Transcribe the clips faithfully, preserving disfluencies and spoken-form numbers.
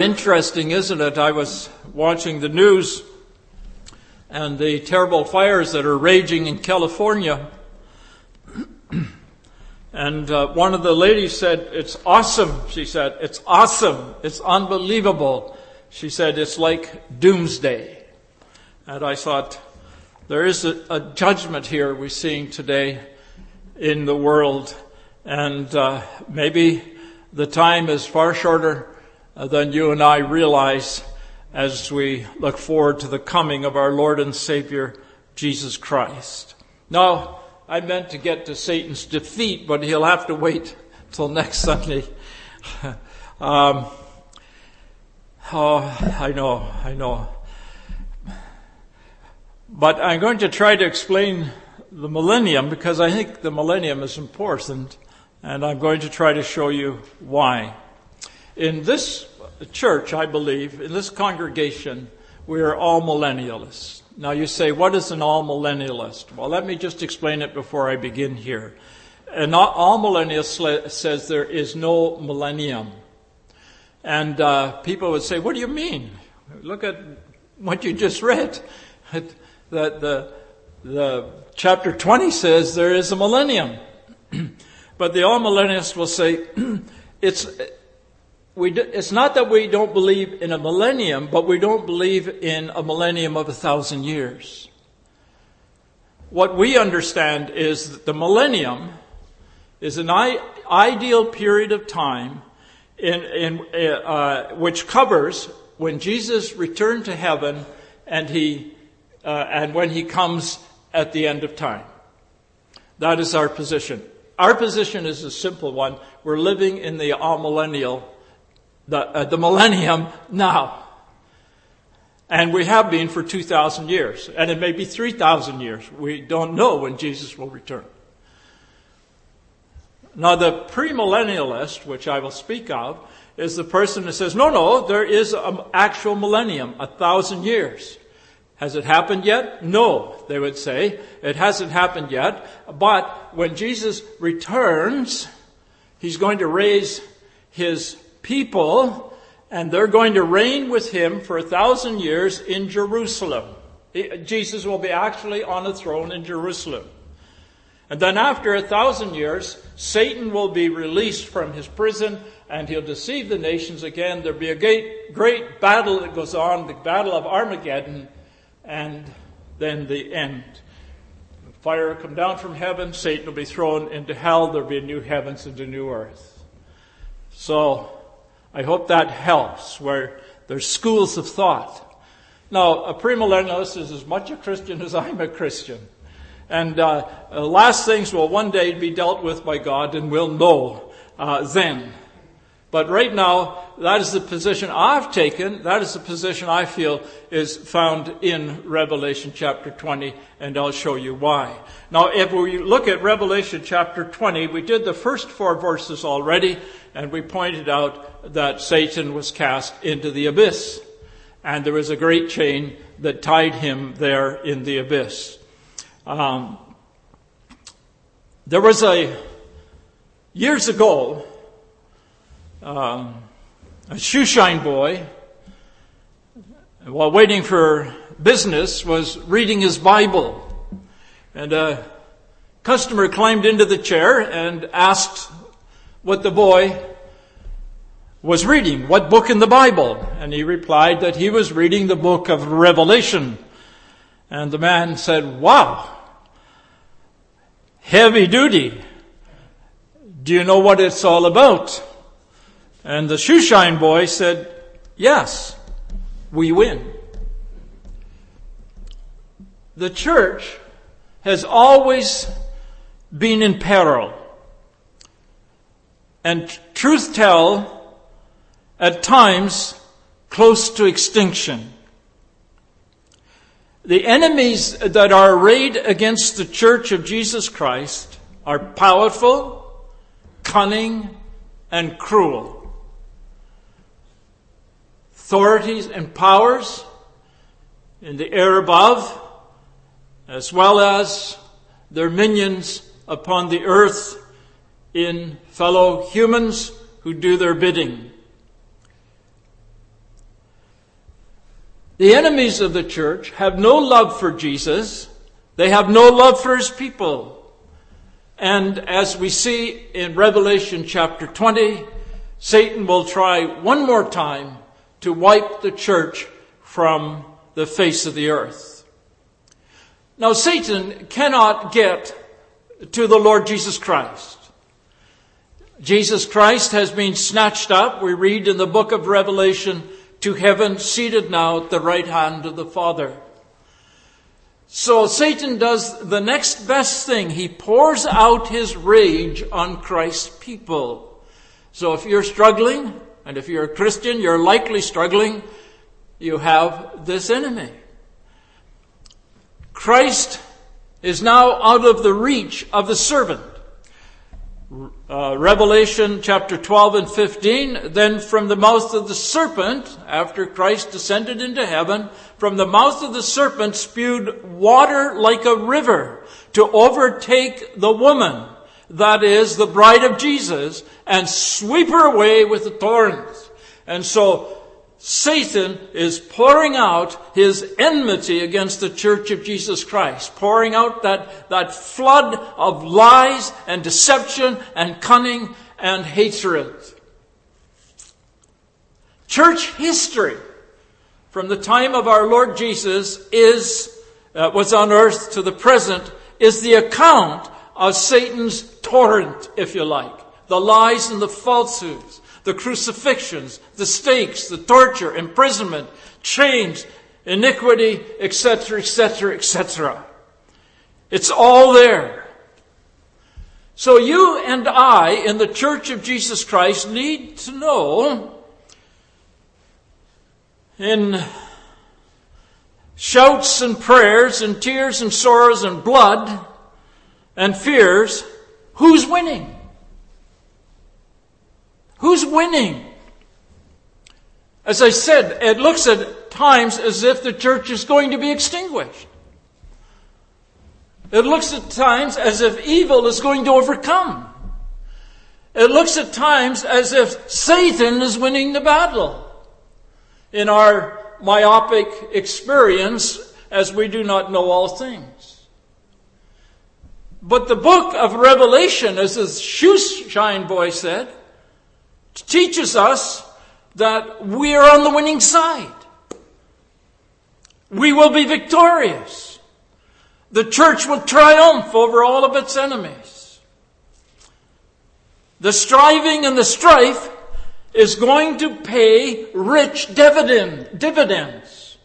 Interesting, isn't it? I was watching the news and the terrible fires that are raging in California. And uh, one of the ladies said, "It's awesome." She said, "It's awesome. It's unbelievable." She said, "It's like doomsday." And I thought, there is a, a judgment here we're seeing today in the world. And uh, maybe the time is far shorter than you and I realize as we look forward to the coming of our Lord and Savior, Jesus Christ. Now, I meant to get to Satan's defeat, but he'll have to wait till next Sunday. um, oh, I know, I know. But I'm going to try to explain the millennium because I think the millennium is important, and I'm going to try to show you why. In this church, I believe, in this congregation, we are all millennialists. Now you say, what is an all-millennialist? Well, let me just explain it before I begin here. An all-millennialist says there is no millennium. And uh, people would say, what do you mean? Look at what you just read. That the, the chapter twenty says there is a millennium. But the all-millennialists will say, it's... We do, it's not that we don't believe in a millennium, but we don't believe in a millennium of a thousand years. What we understand is that the millennium is an I, ideal period of time in, in uh, which covers when Jesus returned to heaven and he uh, and when he comes at the end of time. That is our position. Our position is a simple one. We're living in the all-millennial The, uh, the millennium now. And we have been for two thousand years. And it may be three thousand years. We don't know when Jesus will return. Now the premillennialist, which I will speak of, is the person that says, no, no, there is an actual millennium, a thousand years. Has it happened yet? No, they would say. It hasn't happened yet. But when Jesus returns, he's going to raise his people, and they're going to reign with him for a thousand years in Jerusalem. Jesus will be actually on a throne in Jerusalem. And then after a thousand years, Satan will be released from his prison, and he'll deceive the nations again. There'll be a great, great battle that goes on, the battle of Armageddon, and then the end. Fire will come down from heaven, Satan will be thrown into hell, there'll be a new heavens and a new earth. So, I hope that helps, where there's schools of thought. Now, a premillennialist is as much a Christian as I'm a Christian. And uh, uh, last things will one day be dealt with by God, and we'll know uh, then. But right now, that is the position I've taken. That is the position I feel is found in Revelation chapter twenty, and I'll show you why. Now, if we look at Revelation chapter twenty, we did the first four verses already, and we pointed out that Satan was cast into the abyss. And there was a great chain that tied him there in the abyss. Um, there was a, years ago, um, a shoeshine boy, while waiting for business, was reading his Bible. And a customer climbed into the chair and asked what the boy was reading, what book in the Bible. And he replied that he was reading the book of Revelation. And the man said, wow, heavy duty. Do you know what it's all about? And the shoeshine boy said, yes, we win. The church has always been in peril. And truth tell, at times, close to extinction. The enemies that are arrayed against the Church of Jesus Christ are powerful, cunning, and cruel. Authorities and powers in the air above, as well as their minions upon the earth in fellow humans who do their bidding. The enemies of the church have no love for Jesus. They have no love for his people. And as we see in Revelation chapter twenty, Satan will try one more time to wipe the church from the face of the earth. Now, Satan cannot get to the Lord Jesus Christ. Jesus Christ has been snatched up, we read in the book of Revelation, to heaven, seated now at the right hand of the Father. So Satan does the next best thing. He pours out his rage on Christ's people. So if you're struggling, and if you're a Christian, you're likely struggling, you have this enemy. Christ is now out of the reach of the serpent. Uh, Revelation chapter twelve and fifteen, then from the mouth of the serpent, after Christ descended into heaven, from the mouth of the serpent spewed water like a river to overtake the woman, that is, the bride of Jesus, and sweep her away with the torrents. And so Satan is pouring out his enmity against the church of Jesus Christ, pouring out that, that flood of lies and deception and cunning and hatred. Church history from the time of our Lord Jesus is, uh, was on earth to the present, is the account of Satan's torrent, if you like. The lies and the falsehoods, the crucifixions, the stakes, the torture, imprisonment, chains, iniquity, et cetera, et cetera, et cetera. It's all there. So you and I in the Church of Jesus Christ need to know, in shouts and prayers and tears and sorrows and blood and fears, who's winning? Who's winning? As I said, it looks at times as if the church is going to be extinguished. It looks at times as if evil is going to overcome. It looks at times as if Satan is winning the battle. In our myopic experience, as we do not know all things. But the book of Revelation, as the shoeshine boy said, teaches us that we are on the winning side. We will be victorious. The church will triumph over all of its enemies. The striving and the strife is going to pay rich dividend, dividends.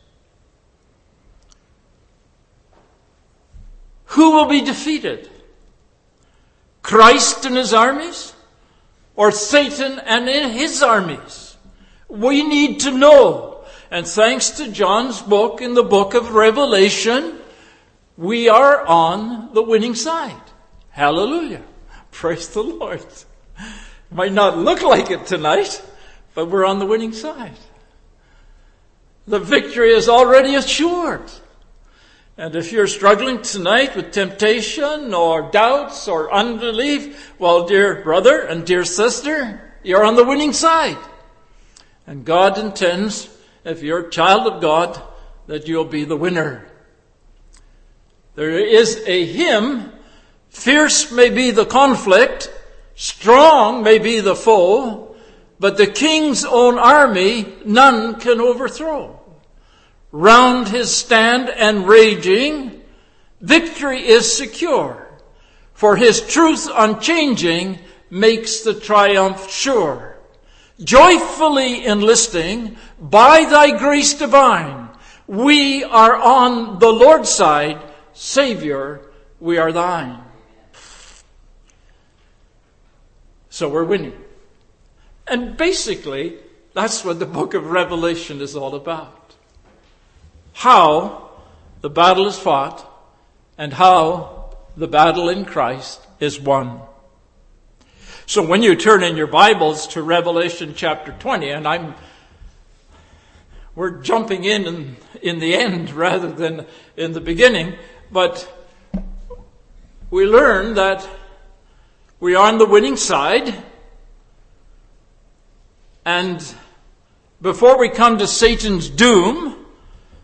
Who will be defeated? Christ and his armies? Or Satan and in his armies? We need to know. And thanks to John's book in the book of Revelation, we are on the winning side. Hallelujah. Praise the Lord. Might not look like it tonight, but we're on the winning side. The victory is already assured. And if you're struggling tonight with temptation or doubts or unbelief, well, dear brother and dear sister, you're on the winning side. And God intends, if you're a child of God, that you'll be the winner. There is a hymn, fierce may be the conflict, strong may be the foe, but the king's own army none can overthrow. Round his stand and raging, victory is secure, for his truth unchanging makes the triumph sure. Joyfully enlisting, by thy grace divine, we are on the Lord's side, Savior, we are thine. So we're winning. And basically, that's what the book of Revelation is all about. How the battle is fought and how the battle in Christ is won. So when you turn in your Bibles to Revelation chapter twenty, and I'm, we're jumping in, in in the end rather than in the beginning, but we learn that we are on the winning side, and before we come to Satan's doom,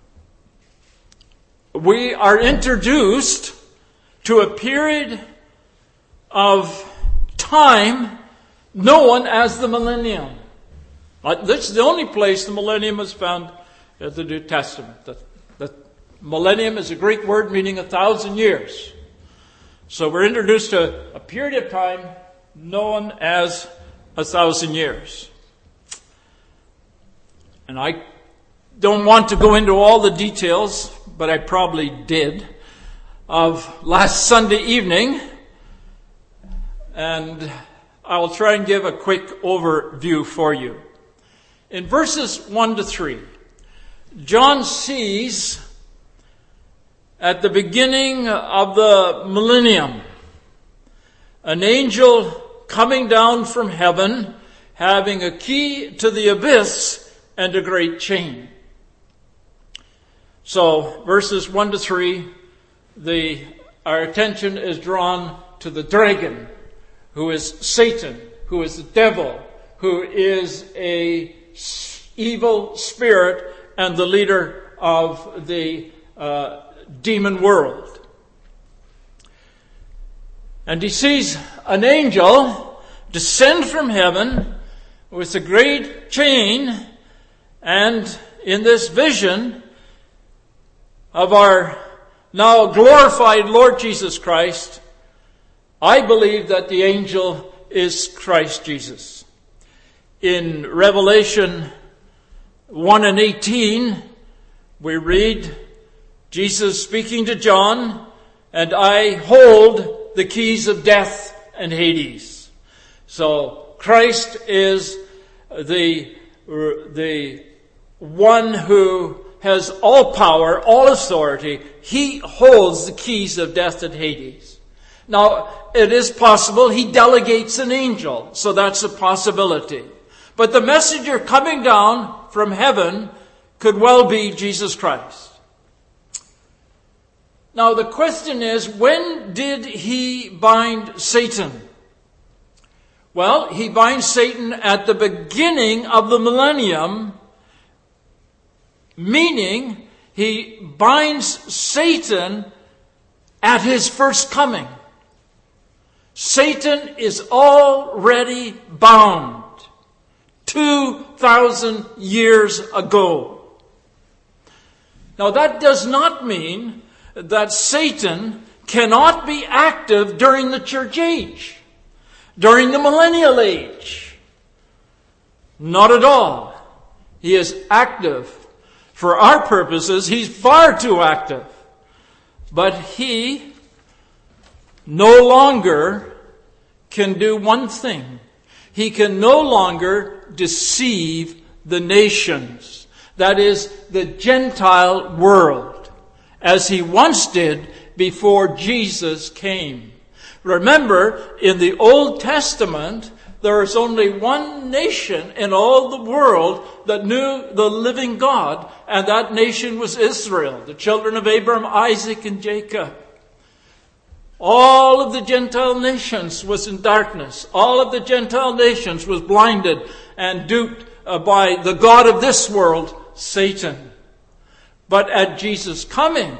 we are introduced to a period of time known as the millennium. This is the only place the millennium is found in the New Testament. The, the millennium is a Greek word meaning a thousand years. So we're introduced to a period of time known as a thousand years. And I don't want to go into all the details, but I probably did, of last Sunday evening. And I'll try and give a quick overview for you. In verses one to three, John sees at the beginning of the millennium an angel coming down from heaven, having a key to the abyss and a great chain. So, verses one to three, the, our attention is drawn to the dragon, who is Satan, who is the devil, who is a evil spirit and the leader of the uh, demon world. And he sees an angel descend from heaven with a great chain, and in this vision of our now glorified Lord Jesus Christ, I believe that the angel is Christ Jesus. In Revelation one and eighteen, we read, Jesus speaking to John, and I hold the keys of death and Hades. So Christ is the, the one who has all power, all authority. He holds the keys of death and Hades. Now, it is possible he delegates an angel, so that's a possibility. But the messenger coming down from heaven could well be Jesus Christ. Now, the question is, when did he bind Satan? Well, he binds Satan at the beginning of the millennium, meaning he binds Satan at his first coming. Satan is already bound two thousand years ago. Now, that does not mean that Satan cannot be active during the church age, during the millennial age. Not at all. He is active. For our purposes, he's far too active. But he no longer can do one thing. He can no longer deceive the nations. That is, the Gentile world, as he once did before Jesus came. Remember, in the Old Testament, there is only one nation in all the world that knew the living God, and that nation was Israel, the children of Abraham, Isaac, and Jacob. All of the Gentile nations was in darkness. All of the Gentile nations was blinded and duped by the god of this world, Satan. But at Jesus' coming,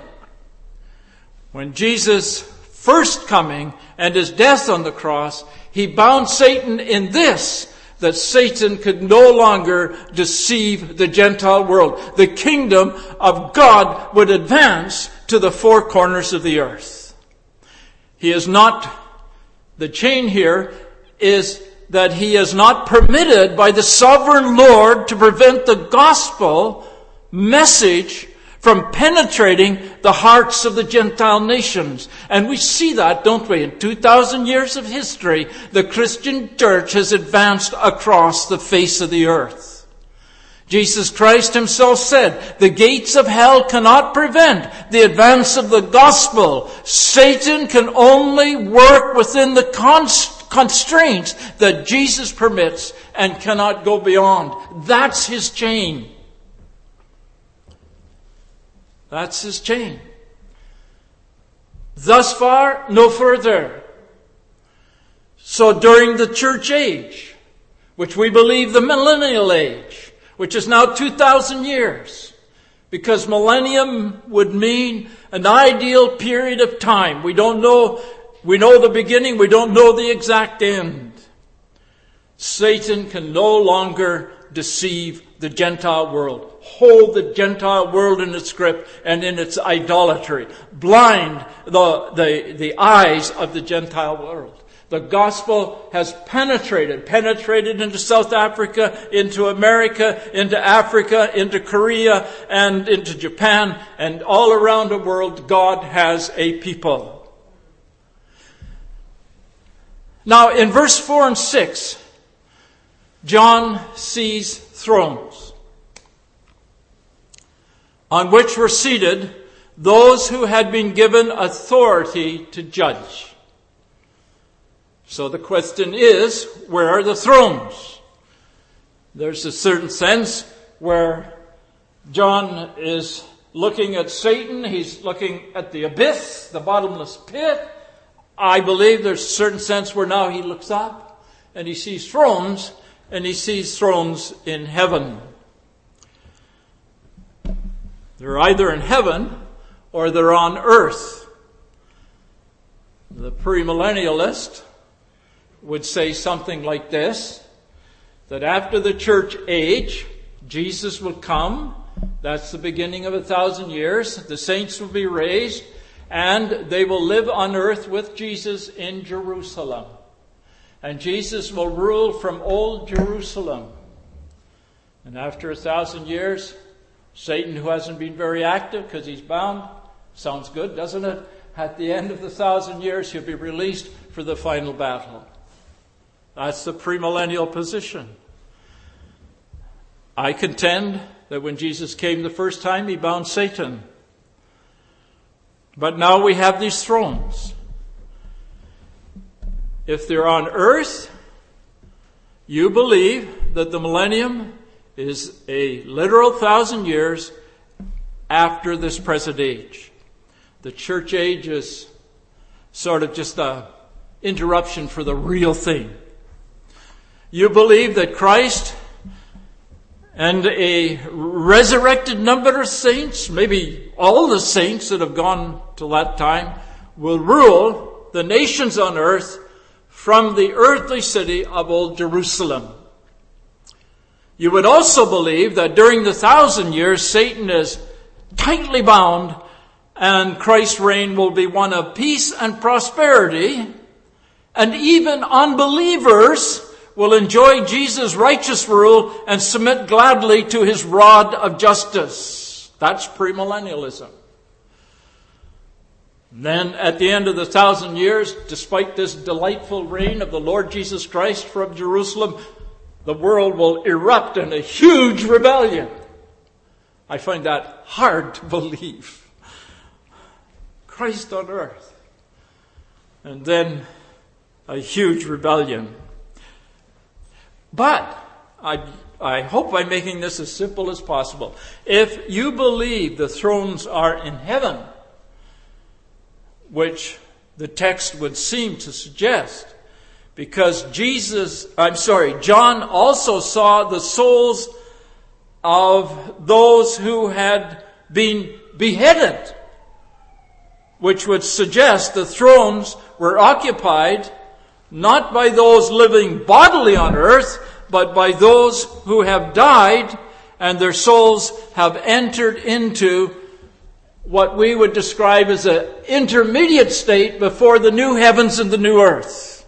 when Jesus' first coming and his death on the cross, he bound Satan in this, that Satan could no longer deceive the Gentile world. The kingdom of God would advance to the four corners of the earth. He is not, the chain here is that he is not permitted by the sovereign Lord to prevent the gospel message from penetrating the hearts of the Gentile nations. And we see that, don't we? In two thousand years of history, the Christian church has advanced across the face of the earth. Jesus Christ himself said, the gates of hell cannot prevent the advance of the gospel. Satan can only work within the const- constraints that Jesus permits and cannot go beyond. That's his chain. That's his chain. Thus far, no further. So during the church age, which we believe the millennial age, which is now two thousand years, because millennium would mean an ideal period of time. We don't know, we know the beginning, we don't know the exact end. Satan can no longer deceive the Gentile world, hold the Gentile world in its grip and in its idolatry, blind the, the, the eyes of the Gentile world. The gospel has penetrated, penetrated into South Africa, into America, into Africa, into Korea, and into Japan, and all around the world, God has a people. Now, in verse four and six, John sees thrones on which were seated those who had been given authority to judge. So the question is, where are the thrones? There's a certain sense where John is looking at Satan. He's looking at the abyss, the bottomless pit. I believe there's a certain sense where now he looks up and he sees thrones, and he sees thrones in heaven. They're either in heaven or they're on earth. The premillennialist would say something like this, that after the church age, Jesus will come. That's the beginning of a thousand years. The saints will be raised, and they will live on earth with Jesus in Jerusalem. And Jesus will rule from old Jerusalem. And after a thousand years, Satan, who hasn't been very active because he's bound, sounds good, doesn't it? At the end of the thousand years, he'll be released for the final battle. That's the premillennial position. I contend that when Jesus came the first time, he bound Satan. But now we have these thrones. If they're on earth, you believe that the millennium is a literal thousand years after this present age. The church age is sort of just an interruption for the real thing. You believe that Christ and a resurrected number of saints, maybe all the saints that have gone to that time, will rule the nations on earth from the earthly city of old Jerusalem. You would also believe that during the thousand years, Satan is tightly bound, and Christ's reign will be one of peace and prosperity, and even unbelievers will enjoy Jesus' righteous rule and submit gladly to his rod of justice. That's premillennialism. Then at the end of the thousand years, despite this delightful reign of the Lord Jesus Christ from Jerusalem, the world will erupt in a huge rebellion. I find that hard to believe. Christ on earth. And then a huge rebellion. But I, I hope I'm making this as simple as possible. If you believe the thrones are in heaven, which the text would seem to suggest, because Jesus, I'm sorry, John also saw the souls of those who had been beheaded, which would suggest the thrones were occupied not by those living bodily on earth, but by those who have died and their souls have entered into what we would describe as an intermediate state before the new heavens and the new earth.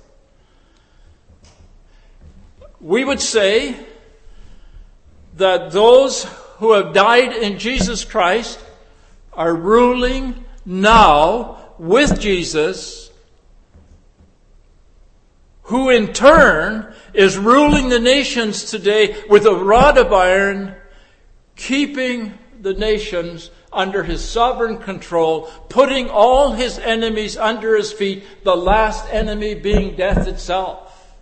We would say that those who have died in Jesus Christ are ruling now with Jesus, who in turn is ruling the nations today with a rod of iron, keeping the nations under his sovereign control, putting all his enemies under his feet, the last enemy being death itself.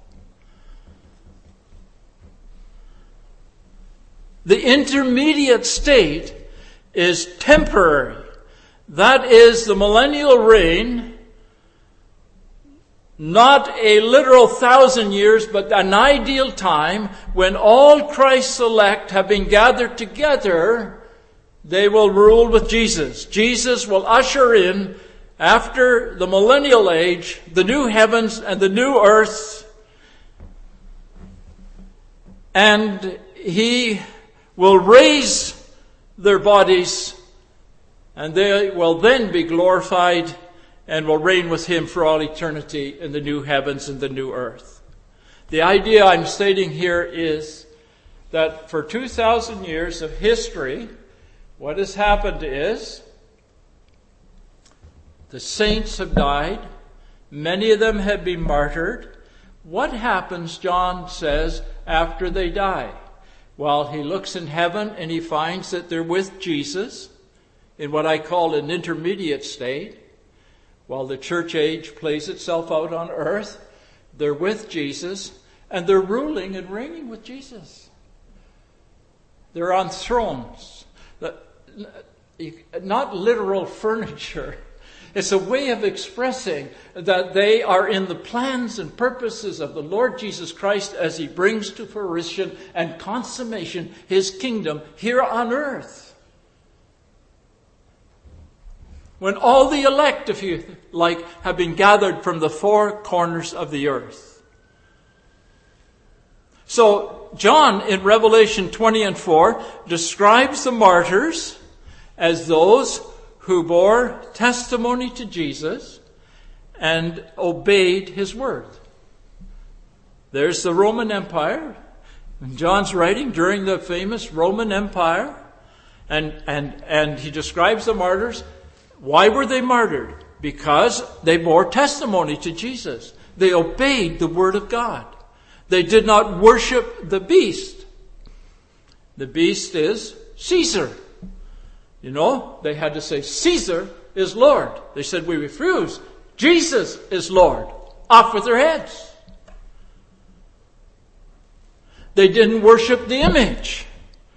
The intermediate state is temporary. That is the millennial reign, not a literal thousand years, but an ideal time when all Christ's elect have been gathered together they will rule with Jesus. Jesus will usher in, after the millennial age, the new heavens and the new earth. And he will raise their bodies, and they will then be glorified and will reign with him for all eternity in the new heavens and the new earth. The idea I'm stating here is that for two thousand years of history, what has happened is the saints have died. Many of them have been martyred. What happens, John says, after they die? Well, he looks in heaven and he finds that they're with Jesus in what I call an intermediate state. While the church age plays itself out on earth, they're with Jesus and they're ruling and reigning with Jesus. They're on thrones. Not literal furniture. It's a way of expressing that they are in the plans and purposes of the Lord Jesus Christ as he brings to fruition and consummation his kingdom here on earth. When all the elect, if you like, have been gathered from the four corners of the earth. So John in Revelation twenty and four describes the martyrs as those who bore testimony to Jesus and obeyed his word. There's the Roman Empire. John's writing during the famous Roman Empire. And, and, and he describes the martyrs. Why were they martyred? Because they bore testimony to Jesus. They obeyed the word of God. They did not worship the beast. The beast is Caesar. You know, they had to say, Caesar is Lord. They said, we refuse. Jesus is Lord. Off with their heads. They didn't worship the image.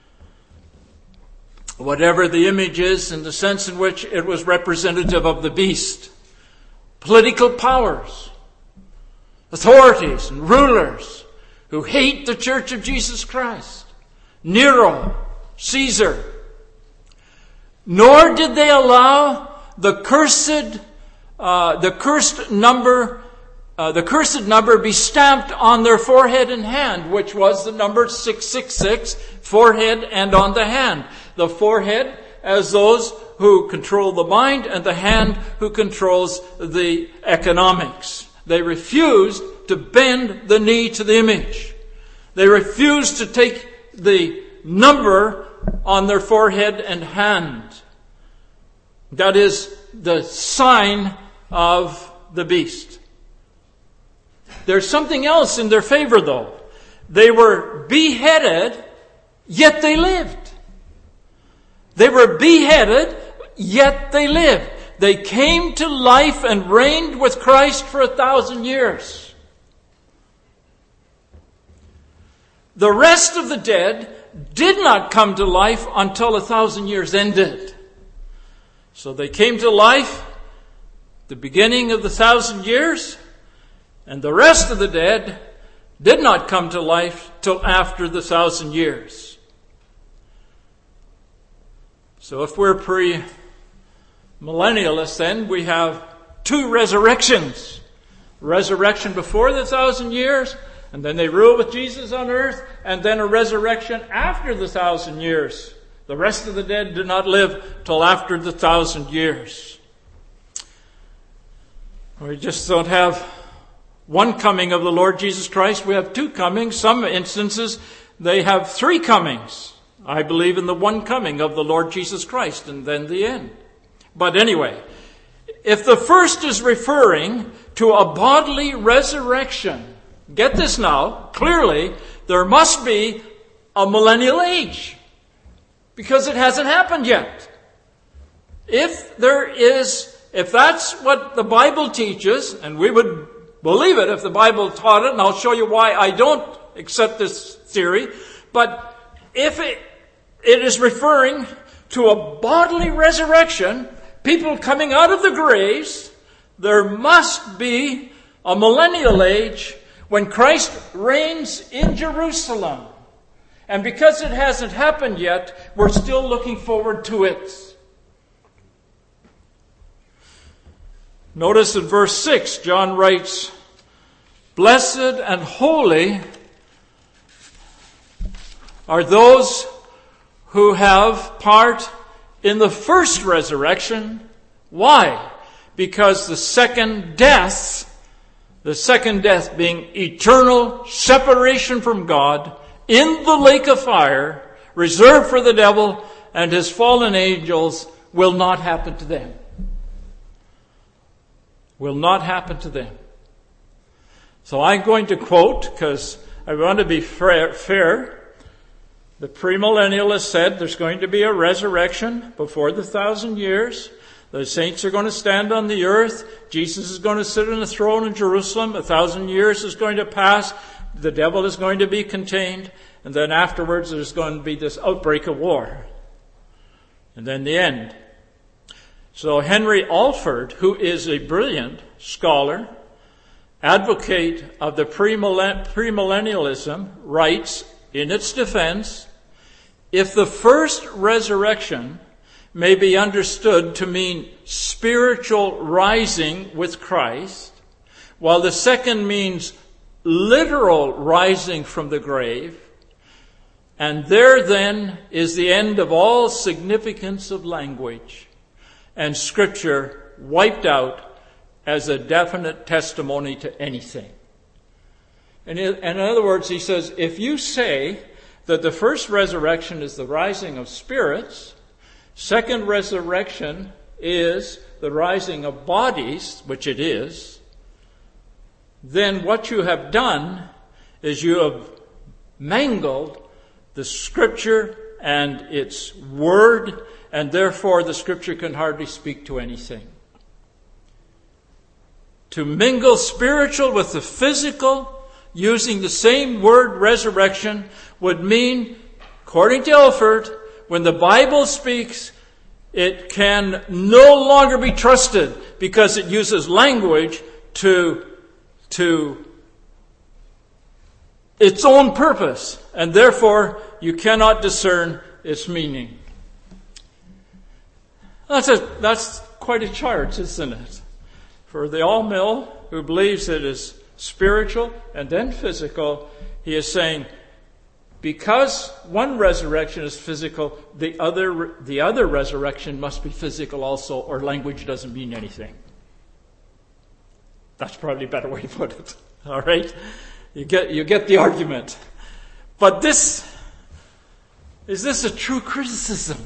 Whatever the image is, in the sense in which it was representative of the beast. Political powers, authorities and rulers who hate the church of Jesus Christ. Nero, Caesar. Nor did they allow the cursed, uh, the cursed number, uh, the cursed number be stamped on their forehead and hand, which was the number six six six, forehead and on the hand. The forehead as those who control the mind, and the hand who controls the economics. They refused to bend the knee to the image. They refused to take the number on their forehead and hand. That is the sign of the beast. There's something else in their favor, though. They were beheaded, yet they lived. They were beheaded, yet they lived. They came to life and reigned with Christ for a thousand years. The rest of the dead did not come to life until a thousand years ended. So they came to life the beginning of the thousand years, and the rest of the dead did not come to life till after the thousand years. So if we're pre-millennialists, then we have two resurrections. Resurrection before the thousand years, and then they rule with Jesus on earth, and then a resurrection after the thousand years. The rest of the dead did not live till after the thousand years. We just don't have one coming of the Lord Jesus Christ. We have two comings. Some instances, they have three comings. I believe in the one coming of the Lord Jesus Christ and then the end. But anyway, if the first is referring to a bodily resurrection, get this now, clearly there must be a millennial age. Because it hasn't happened yet. If there is, if that's what the Bible teaches, and we would believe it if the Bible taught it, and I'll show you why I don't accept this theory, but if it, it is referring to a bodily resurrection, people coming out of the graves, there must be a millennial age when Christ reigns in Jerusalem. And because it hasn't happened yet, we're still looking forward to it. Notice in verse six, John writes, "Blessed and holy are those who have part in the first resurrection." Why? Because the second death, the second death being eternal separation from God in the lake of fire, reserved for the devil and his fallen angels, will not happen to them. Will not happen to them. So I'm going to quote, because I want to be fair. The premillennialists said there's going to be a resurrection before the thousand years. The saints are going to stand on the earth. Jesus is going to sit on the throne in Jerusalem. A thousand years is going to pass. The devil is going to be contained. And then afterwards there's going to be this outbreak of war. And then the end. So Henry Alford, who is a brilliant scholar, advocate of the premillennialism, writes in its defense, "If the first resurrection may be understood to mean spiritual rising with Christ, while the second means literal rising from the grave, and there then is the end of all significance of language, and Scripture wiped out as a definite testimony to anything." And in other words, he says, if you say that the first resurrection is the rising of spirits, second resurrection is the rising of bodies, which it is, then what you have done is you have mangled the Scripture and its word, and therefore the Scripture can hardly speak to anything. To mingle spiritual with the physical, using the same word resurrection, would mean, according to Alford, when the Bible speaks, it can no longer be trusted because it uses language to, to its own purpose, and therefore you cannot discern its meaning. That's a, that's quite a charge, isn't it? For the all-mill who believes it is spiritual and then physical, he is saying, because one resurrection is physical, the other, the other resurrection must be physical also, or language doesn't mean anything. That's probably a better way to put it. All right? You get, you get the argument. But this, is this a true criticism?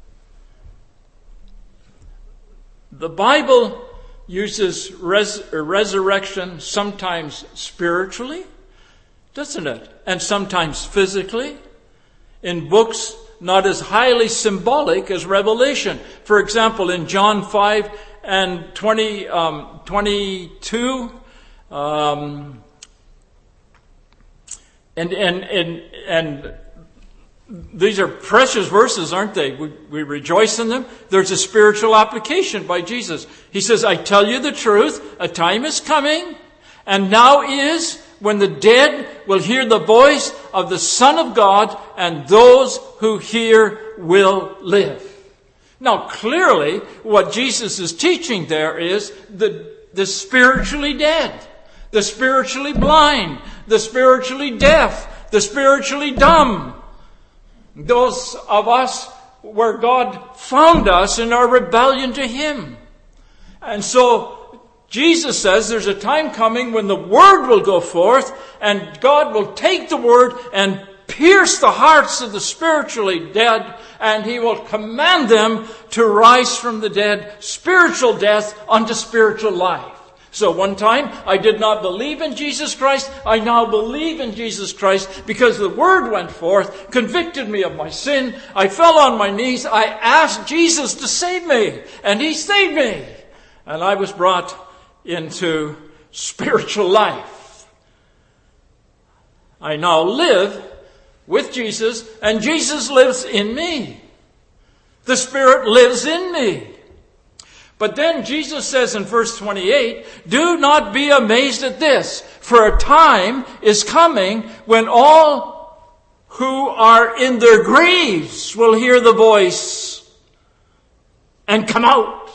The Bible uses res- resurrection sometimes spiritually, doesn't it? And sometimes physically. In books not as highly symbolic as Revelation. For example, in John five and twenty, um, twenty-two, um, and, and, and, and these are precious verses, aren't they? We, we rejoice in them. There's a spiritual application by Jesus. He says, I tell you the truth, a time is coming, and now is, when the dead will hear the voice of the Son of God, and those who hear will live. Now, clearly, what Jesus is teaching there is the, the spiritually dead, the spiritually blind, the spiritually deaf, the spiritually dumb. Those of us where God found us in our rebellion to Him. And so Jesus says there's a time coming when the Word will go forth and God will take the Word and pierce the hearts of the spiritually dead, and He will command them to rise from the dead, spiritual death unto spiritual life. So one time I did not believe in Jesus Christ. I now believe in Jesus Christ because the Word went forth, convicted me of my sin. I fell on my knees. I asked Jesus to save me, and He saved me. And I was brought into spiritual life. I now live with Jesus, and Jesus lives in me. The Spirit lives in me. But then Jesus says in verse twenty-eight, do not be amazed at this, for a time is coming when all who are in their graves will hear the voice and come out.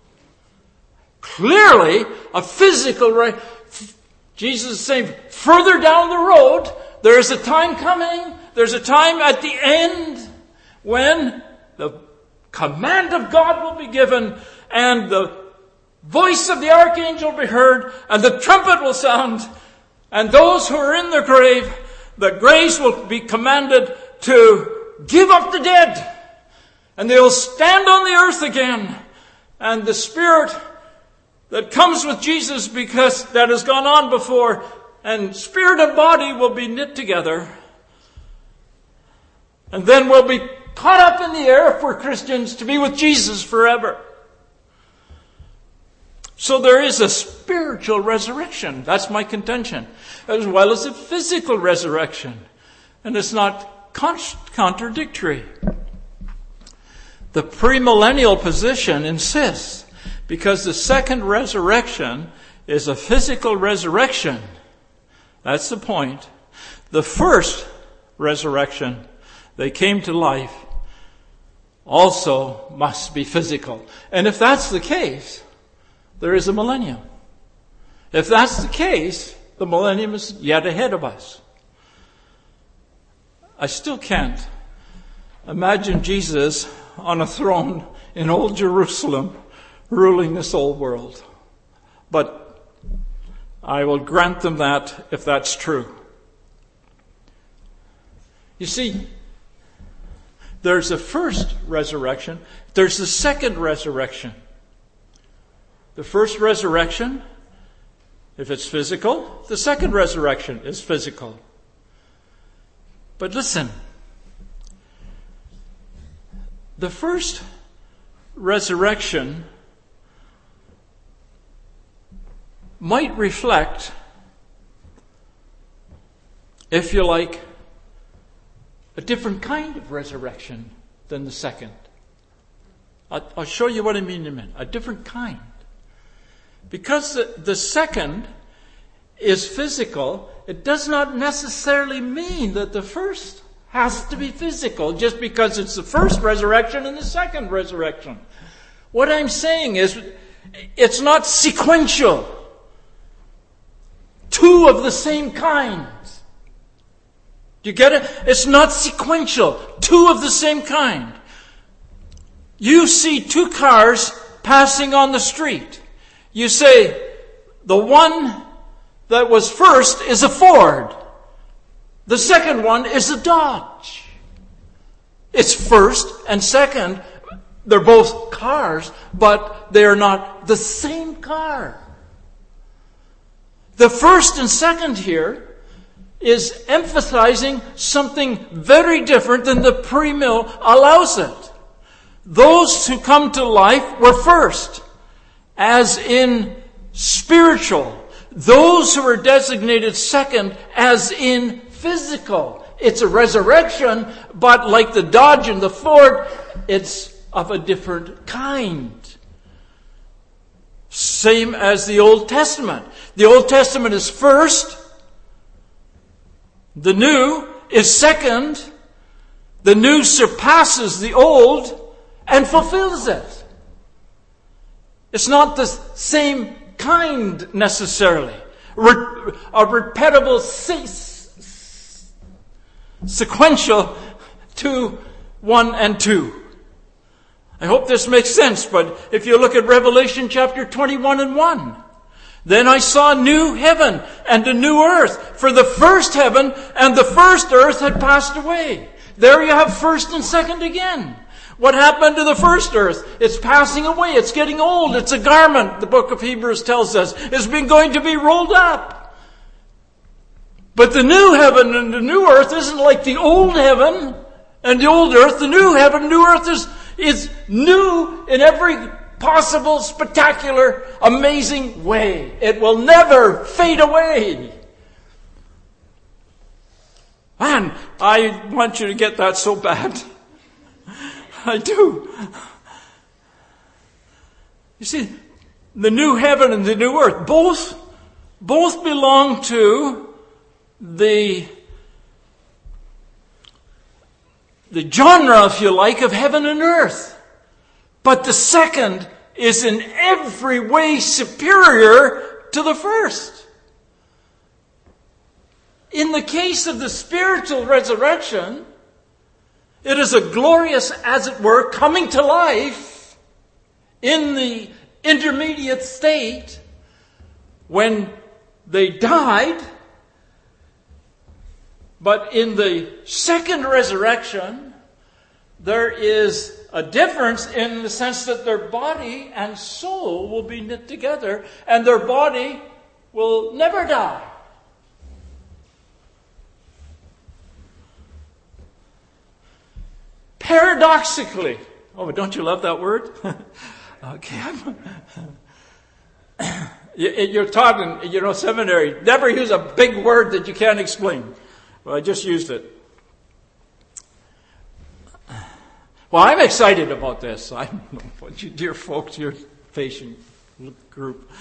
Clearly, a physical right. Jesus is saying, further down the road, there is a time coming, there's a time at the end when the command of God will be given and the voice of the archangel will be heard and the trumpet will sound, and those who are in the grave, the graves will be commanded to give up the dead, and they will stand on the earth again, and the Spirit that comes with Jesus, because that has gone on before, and spirit and body will be knit together, and then we'll be caught up in the air for Christians to be with Jesus forever. So there is a spiritual resurrection. That's my contention. As well as a physical resurrection. And it's not con- contradictory. The premillennial position insists, because the second resurrection is a physical resurrection. That's the point. The first resurrection, they came to life, also must be physical. And if that's the case, there is a millennium. If that's the case, the millennium is yet ahead of us. I still can't imagine Jesus on a throne in old Jerusalem ruling this old world. But I will grant them that if that's true. You see, there's a first resurrection. There's the second resurrection. The first resurrection, if it's physical, the second resurrection is physical. But listen, the first resurrection might reflect, if you like, a different kind of resurrection than the second. I'll, I'll show you what I mean in a minute. A different kind. Because the, the second is physical, it does not necessarily mean that the first has to be physical just because it's the first resurrection and the second resurrection. What I'm saying is, it's not sequential. Two of the same kind. Do you get it? It's not sequential. Two of the same kind. You see two cars passing on the street. You say, the one that was first is a Ford. The second one is a Dodge. It's first and second. They're both cars, but they're not the same car. The first and second here is emphasizing something very different than the premill allows it. Those who come to life were first, as in spiritual. Those who are designated second, as in physical. It's a resurrection, but like the Dodge and the Ford, it's of a different kind. Same as the Old Testament. The Old Testament is first. The New is second. The New surpasses the Old and fulfills it. It's not the same kind necessarily. Re- a repetible se- sequential two, one, and two. I hope this makes sense, but if you look at Revelation chapter twenty-one and one, then I saw a new heaven and a new earth, for the first heaven and the first earth had passed away. There you have first and second again. What happened to the first earth? It's passing away. It's getting old. It's a garment, the book of Hebrews tells us. It's been going to be rolled up. But the new heaven and the new earth isn't like the old heaven and the old earth. The new heaven and new earth is, is new in every possible, spectacular, amazing way. It will never fade away. Man, I want you to get that so bad. I do. You see, the new heaven and the new earth, both, both belong to the the genre, if you like, of heaven and earth. But the second is in every way superior to the first. In the case of the spiritual resurrection, it is a glorious, as it were, coming to life in the intermediate state when they died. But in the second resurrection, there is a difference in the sense that their body and soul will be knit together, and their body will never die. Paradoxically, oh, don't you love that word? Okay, you're taught in, you know, seminary, never use a big word that you can't explain. Well, I just used it. Well, I'm excited about this. I don't know about you dear folks, your patient group.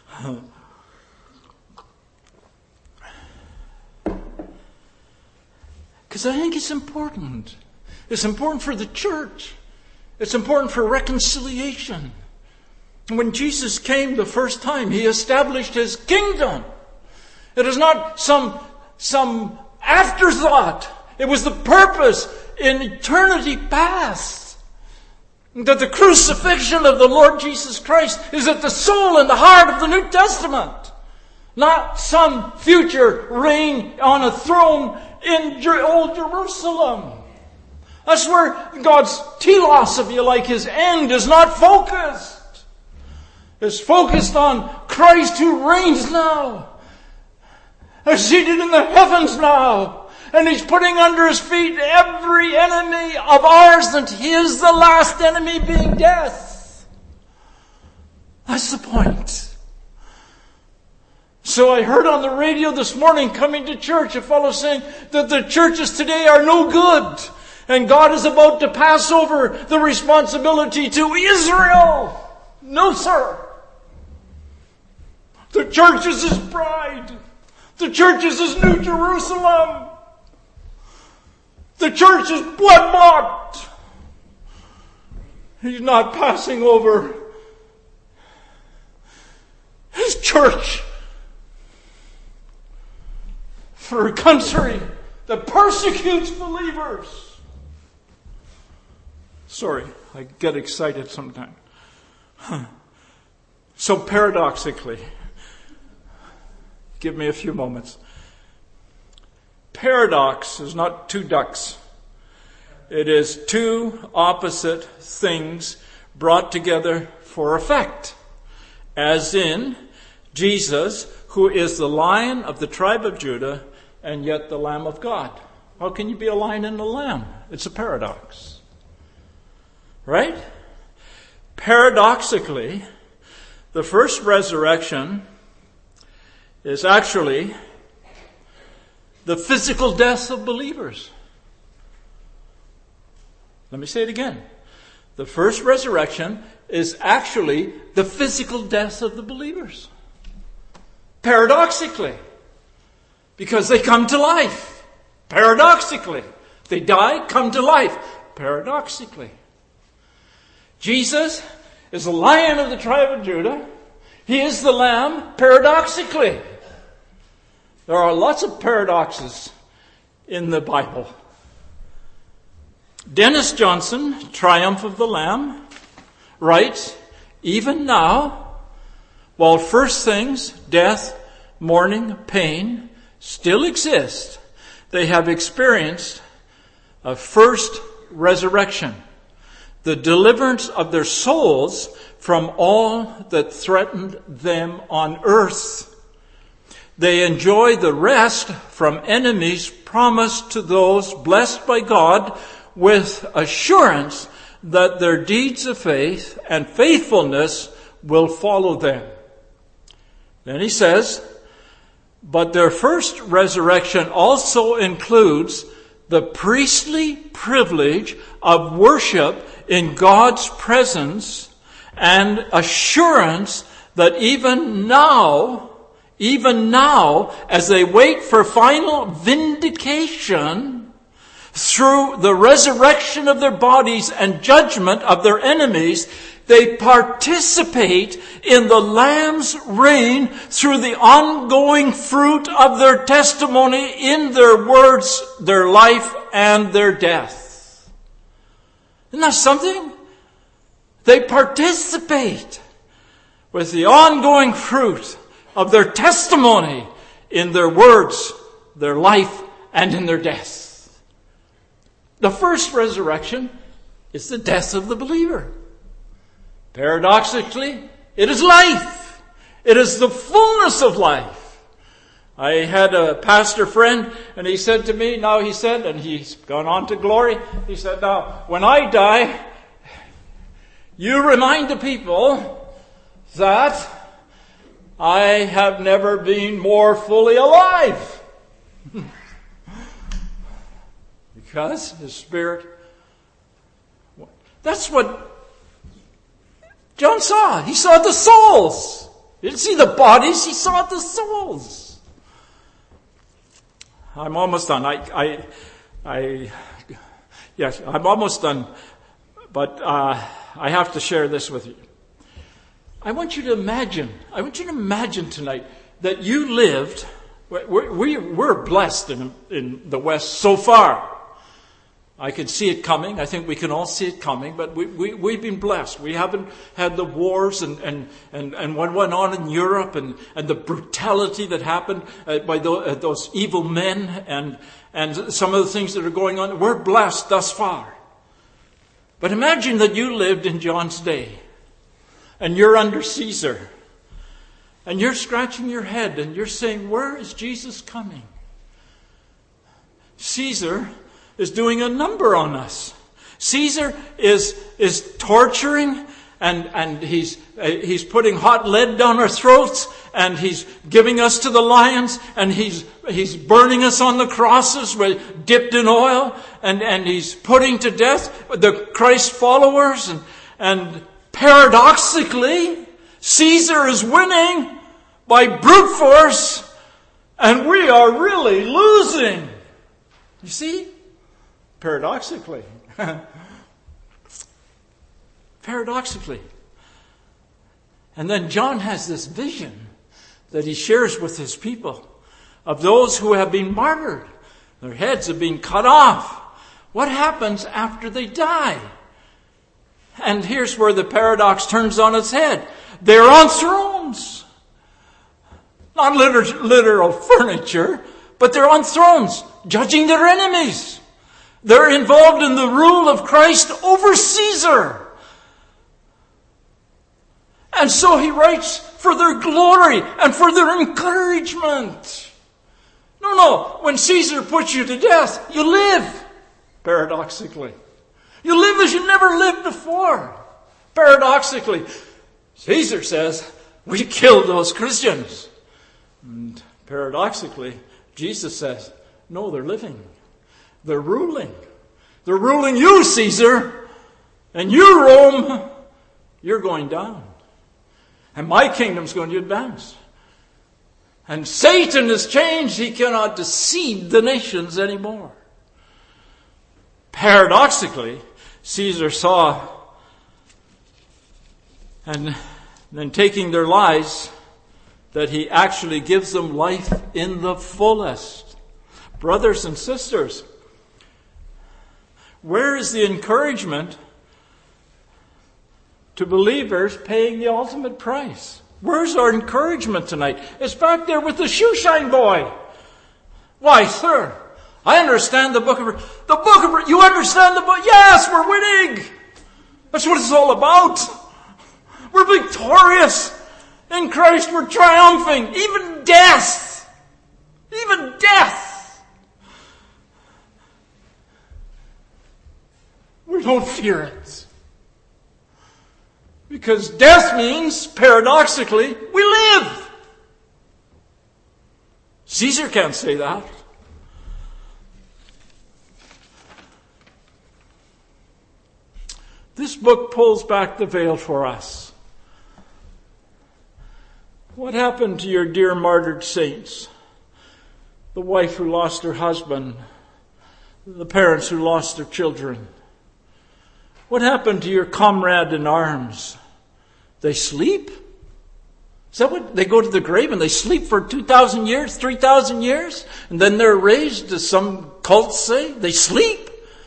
Because I think it's important. It's important for the church. It's important for reconciliation. When Jesus came the first time, He established His kingdom. It is not some, some afterthought. It was the purpose in eternity past. That the crucifixion of the Lord Jesus Christ is at the soul and the heart of the New Testament. Not some future reign on a throne in Old Jerusalem. That's where God's telos, if you like, His end is not focused. It's focused on Christ who reigns now. Is seated in the heavens now. And He's putting under His feet every enemy of ours, and He is the last enemy, being death. That's the point. So I heard on the radio this morning coming to church a fellow saying that the churches today are no good. And God is about to pass over the responsibility to Israel. No, sir. The church is His bride. The church is His New Jerusalem. The church is blood-bought. He's not passing over His church for a country that persecutes believers. Sorry, I get excited sometimes. Huh. So paradoxically, give me a few moments. Paradox is not two ducks. It is two opposite things brought together for effect. As in, Jesus, who is the Lion of the tribe of Judah, and yet the Lamb of God. How can you be a lion and a lamb? It's a paradox. Right? Paradoxically, the first resurrection is actually the physical death of believers. Let me say it again. The first resurrection is actually the physical death of the believers. Paradoxically. Because they come to life. Paradoxically. They die, come to life. Paradoxically. Jesus is the Lion of the tribe of Judah. He is the Lamb, paradoxically. There are lots of paradoxes in the Bible. Dennis Johnson, Triumph of the Lamb, writes, even now, while first things, death, mourning, pain, still exist, they have experienced a first resurrection. The deliverance of their souls from all that threatened them on earth. They enjoy the rest from enemies promised to those blessed by God with assurance that their deeds of faith and faithfulness will follow them. Then he says, but their first resurrection also includes the priestly privilege of worship in God's presence and assurance that even now, even now, as they wait for final vindication, through the resurrection of their bodies and judgment of their enemies, they participate in the Lamb's reign through the ongoing fruit of their testimony in their words, their life, and their death. Isn't that something? They participate with the ongoing fruit of their testimony in their words, their life, and in their death. The first resurrection is the death of the believer. Paradoxically, it is life. It is the fullness of life. I had a pastor friend, and he said to me, now he said, and he's gone on to glory, he said, now, when I die, you remind the people that I have never been more fully alive. Because his spirit, that's what John saw. He saw the souls. He didn't see the bodies, he saw the souls. I'm almost done. I, I, I yes, I'm almost done. But uh, I have to share this with you. I want you to imagine, I want you to imagine tonight that you lived, we're, we, we're blessed in, in the West so far. I can see it coming. I think we can all see it coming, but we, we, we've been blessed. We haven't had the wars and, and, and, and what went on in Europe and, and the brutality that happened uh, by those, uh, those evil men and, and some of the things that are going on. We're blessed thus far. But imagine that you lived in John's day and you're under Caesar and you're scratching your head and you're saying, where is Jesus coming? Caesar is doing a number on us. Caesar is is torturing and and he's uh, he's putting hot lead down our throats and he's giving us to the lions and he's he's burning us on the crosses with, dipped in oil and and he's putting to death the Christ followers and and paradoxically Caesar is winning by brute force and we are really losing. You see? Paradoxically. Paradoxically. And then John has this vision that he shares with his people of those who have been martyred. Their heads have been cut off. What happens after they die? And here's where the paradox turns on its head. They're on thrones. Not literal, literal furniture, but they're on thrones, judging their enemies. They're involved in the rule of Christ over Caesar. And so he writes for their glory and for their encouragement. No, no. When Caesar puts you to death, you live. Paradoxically. You live as you never lived before. Paradoxically. Caesar says, we killed those Christians. And paradoxically, Jesus says, no, they're living. They're ruling. They're ruling you, Caesar. And you, Rome, you're going down. And my kingdom's going to advance. And Satan has changed. He cannot deceive the nations anymore. Paradoxically, Caesar saw, and then taking their lives, that he actually gives them life in the fullest. Brothers and sisters, where is the encouragement to believers paying the ultimate price? Where's our encouragement tonight? It's back there with the shoeshine boy. Why, sir, I understand the book of... The book of... You understand the book? Yes, we're winning. That's what it's all about. We're victorious. In Christ we're triumphing. Even death. Even death. We don't fear it. Because death means, paradoxically, we live. Caesar can't say that. This book pulls back the veil for us. What happened to your dear martyred saints? The wife who lost her husband. the parents who lost their children? What happened to your comrade in arms? They sleep? Is that what, they go to the grave and they sleep for two thousand years, three thousand years? And then they're raised, as some cults say? They sleep?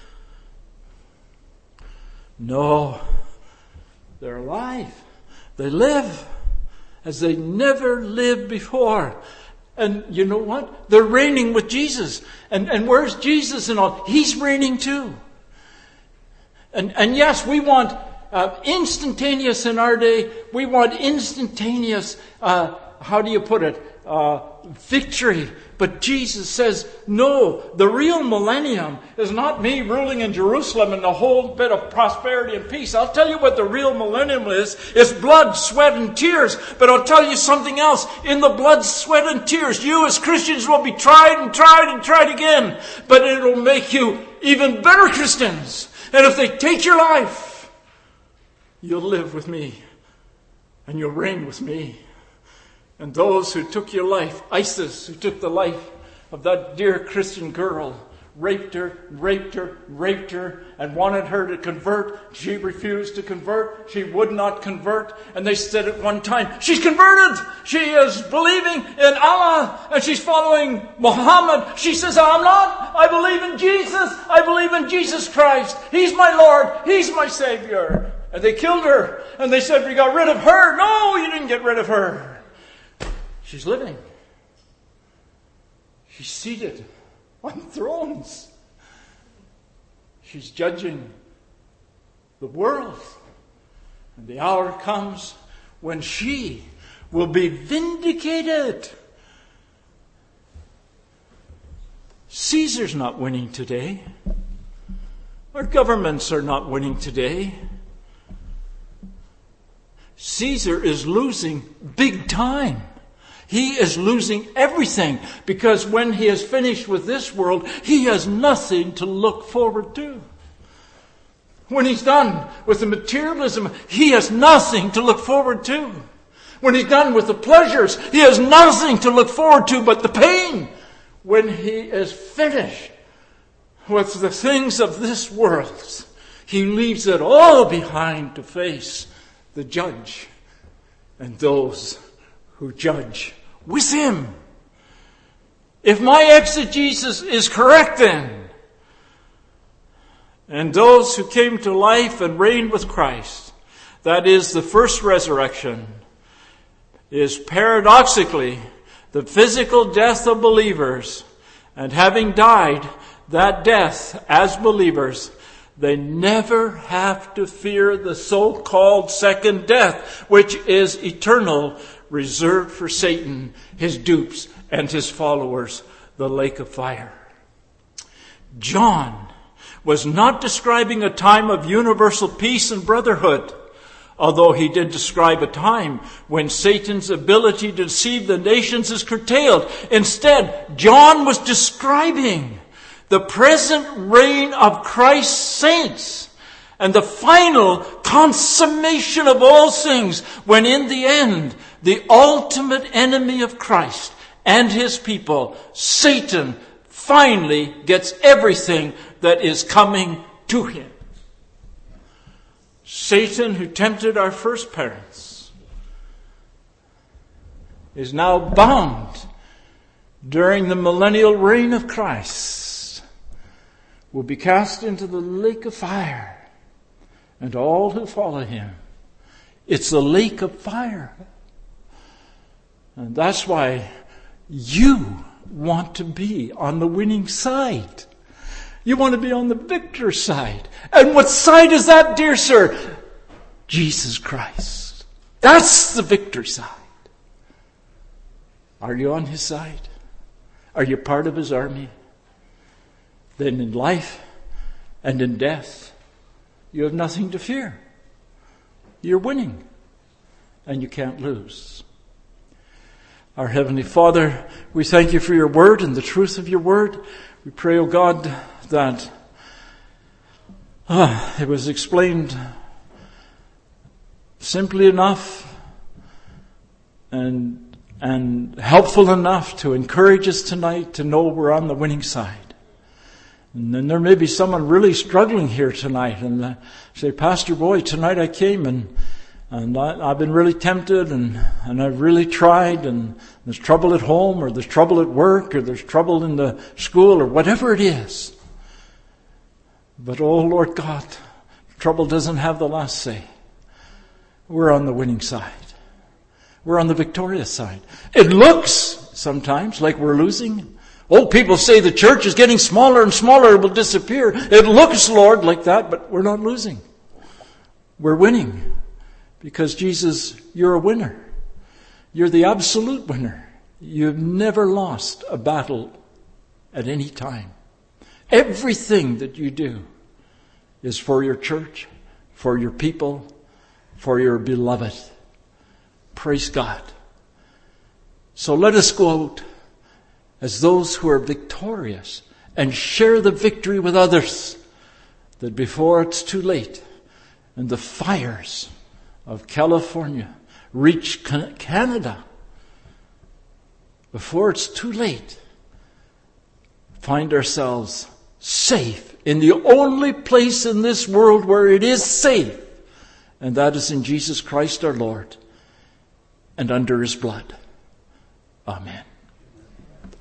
No. They're alive. They live as they never lived before. And you know what? They're reigning with Jesus. And, and where's Jesus and all? He's reigning too. And, and yes, we want uh, instantaneous in our day. We want instantaneous, uh, how do you put it, uh, victory. But Jesus says, no, the real millennium is not me ruling in Jerusalem and a whole bit of prosperity and peace. I'll tell you what the real millennium is. It's blood, sweat, and tears. But I'll tell you something else. In the blood, sweat, and tears, you as Christians will be tried and tried and tried again. But it'll make you even better Christians. And if they take your life, you'll live with me. And you'll reign with me. And those who took your life, ISIS, who took the life of that dear Christian girl, raped her, raped her, raped her, and wanted her to convert. She refused to convert. She would not convert. And they said at one time, she's converted. She is believing in Allah, and she's following Muhammad. She says, I'm not. I believe in Jesus. I believe in Jesus Christ. He's my Lord. He's my Savior. And they killed her. And they said, we got rid of her. No, you didn't get rid of her. She's living. She's seated on thrones. She's judging the world. And the hour comes when she will be vindicated. Caesar's not winning today. Our governments are not winning today. Caesar is losing big time. He is losing everything, because when he is finished with this world, he has nothing to look forward to. When he's done with the materialism, he has nothing to look forward to. When he's done with the pleasures, he has nothing to look forward to but the pain. When he is finished with the things of this world, he leaves it all behind to face the judge and those who judge with him. If my exegesis is correct then, and those who came to life and reigned with Christ, that is the first resurrection, is paradoxically the physical death of believers, and having died that death as believers, they never have to fear the so-called second death, which is eternal, reserved for Satan, his dupes, and his followers, the lake of fire. John was not describing a time of universal peace and brotherhood, although he did describe a time when Satan's ability to deceive the nations is curtailed. Instead, John was describing the present reign of Christ's saints and the final consummation of all things, when in the end, the ultimate enemy of Christ and his people, Satan, finally gets everything that is coming to him. Satan, who tempted our first parents, is now bound during the millennial reign of Christ, will be cast into the lake of fire, and all who follow him. It's the lake of fire. And that's why you want to be on the winning side. You want to be on the victor side. And what side is that, dear sir? Jesus Christ. That's the victory side. Are you on his side? Are you part of his army? Then in life and in death, you have nothing to fear. You're winning, and you can't lose. Our Heavenly Father, we thank you for your word and the truth of your word. We pray, O God, that ah, it was explained simply enough and, and helpful enough to encourage us tonight to know we're on the winning side. And then there may be someone really struggling here tonight and uh, say, Pastor, boy, tonight I came and and I, I've been really tempted and, and I've really tried, and there's trouble at home, or there's trouble at work, or there's trouble in the school, or whatever it is. But oh Lord God, trouble doesn't have the last say. We're on the winning side. We're on the victorious side. It looks sometimes like we're losing. Old people say the church is getting smaller and smaller, it will disappear. It looks, Lord, like that, but we're not losing. We're winning. Because Jesus, you're a winner. You're the absolute winner. You've never lost a battle at any time. Everything that you do is for your church, for your people, for your beloved. Praise God. So let us go out as those who are victorious and share the victory with others, that before it's too late and the fires of California reach Canada, before it's too late, find ourselves safe in the only place in this world where it is safe, and that is in Jesus Christ our Lord and under His blood. Amen.